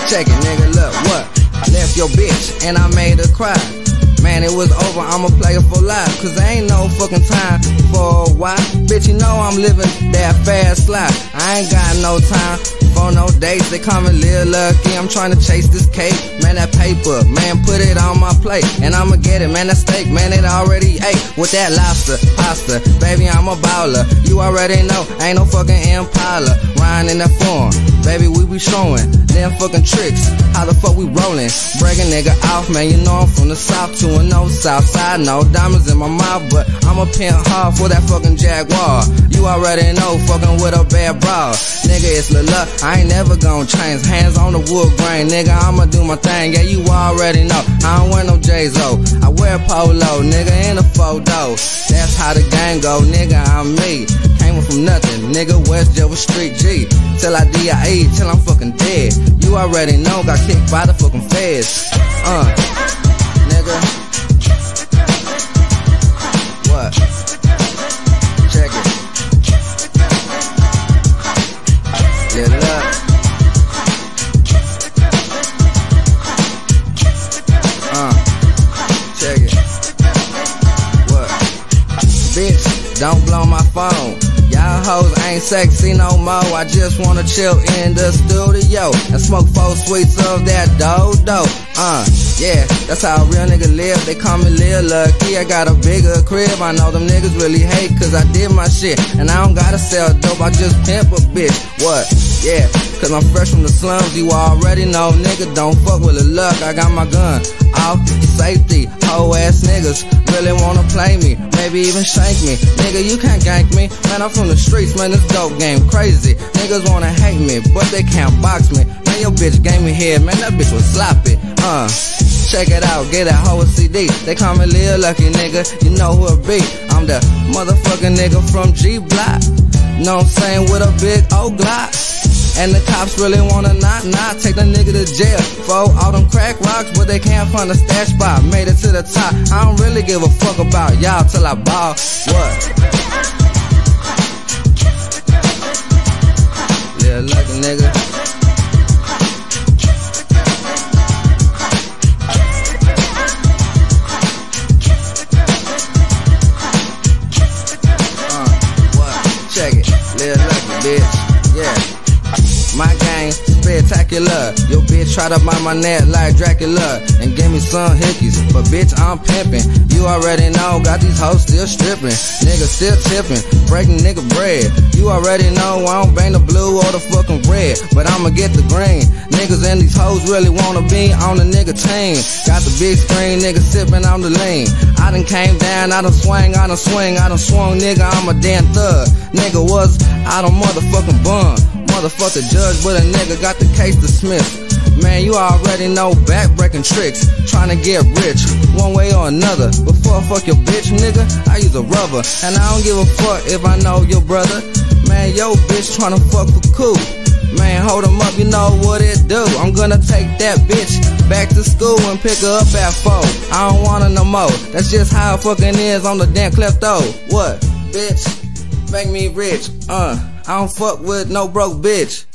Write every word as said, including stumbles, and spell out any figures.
check it, nigga, look, what? Left your bitch and I made her cry. Man, it was over, I'ma play it for life, cause there ain't no fucking time for a while. Bitch, you know I'm living that fast life. I ain't got no time for no dates. They call me Lil Lucky, I'm trying to chase this cake. Man, that paper, man, put it on my plate, and I'ma get it, man, that steak, man, it already ate. With that lobster, pasta, baby, I'm a baller. You already know, ain't no fucking Impala. Riding in that form, baby, we be showing them fucking tricks. How the fuck we rollin'? Break a nigga off, man, you know I'm from the south too. No south side, no diamonds in my mouth, but I'm a pimp hard for that fucking Jaguar. You already know, fucking with a bad bra. Nigga, it's Lil Luck, I ain't never gon' change. Hands on the wood grain, nigga, I'ma do my thing. Yeah, you already know, I don't wear no J-Zo. I wear polo, nigga, in a photo. That's how the gang go, nigga, I'm me. Came from nothing, nigga, West Java Street G. Till I D I E, till I'm fucking dead. You already know, got kicked by the fucking feds. Uh, nigga. What? Check it. Lil Luck. Uh, check it. What? Bitch, don't blow my phone. Y'all hoes ain't sexy no more. I just wanna chill in the studio and smoke four sweets of that dodo. Uh, yeah, that's how a real nigga live. They call me Lil Lucky. I got a bigger crib. I know them niggas really hate cause I did my shit, and I don't gotta sell dope, I just pimp a bitch. What? Yeah, cause I'm fresh from the slums. You already know, nigga, don't fuck with Lil Luck. I got my gun off safety. Hoe ass niggas really wanna play me, maybe even shank me. Nigga, you can't gank me. Man, I'm from the streets, man, this dope game crazy. Niggas wanna hate me, but they can't box me. Man, your bitch gave me head, man, that bitch was sloppy. Uh, check it out, get that hoe a C D. They call me Lil Lucky, nigga, you know who it be. I'm the motherfucking nigga from G-Block. Know what I'm saying, with a big old Glock. And the cops really wanna not, not take the nigga to jail for all them crack rocks, but they can't find a stash spot. Made it to the top, I don't really give a fuck about y'all till I ball. What? Lil Lucky, nigga. Uh, what? Check it. Lil Lucky, bitch. Yeah. My gang spectacular. Your bitch tried to bite my neck like Dracula and give me some hickeys, but bitch, I'm pimping. You already know, got these hoes still stripping. Niggas still tipping, breaking nigga bread. You already know I don't bang the blue or the fucking red, but I'ma get the green. Niggas and these hoes really wanna be on the nigga team. Got the big screen, nigga sipping on the lean. I done came down, I done swang, I done swing, I done swung, nigga, I'm a damn thug. Nigga was out of motherfucking bun. Motherfucker judge, but a nigga got the case dismissed. Man, you already know back-breaking tricks, trying to get rich one way or another. Before I fuck your bitch, nigga, I use a rubber, and I don't give a fuck if I know your brother. Man, yo bitch trying to fuck for cool. Man, hold him up, you know what it do. I'm gonna take that bitch back to school and pick her up at four. I don't want her no more. That's just how it fucking is on the damn klepto. What, bitch? Make me rich, uh I don't fuck with no broke bitch.